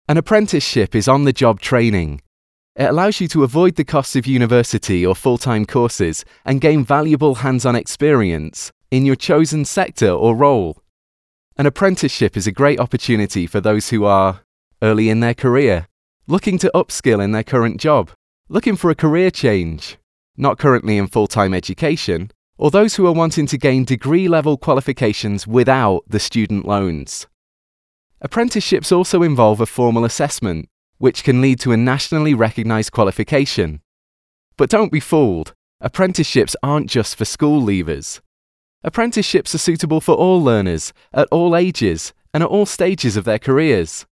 An apprenticeship is on-the-job training. It allows you to avoid the costs of university or full-time courses and gain valuable hands-on experience in your chosen sector or role. An apprenticeship is a great opportunity for those who are early in their career, looking to upskill in their current job, looking for a career change, not currently in full-time education, or those who are wanting to gain degree-level qualifications without the student loans. Apprenticeships also involve a formal assessment, which can lead to a nationally recognised qualification. But don't be fooled, apprenticeships aren't just for school leavers. Apprenticeships are suitable for all learners, at all ages, and at all stages of their careers.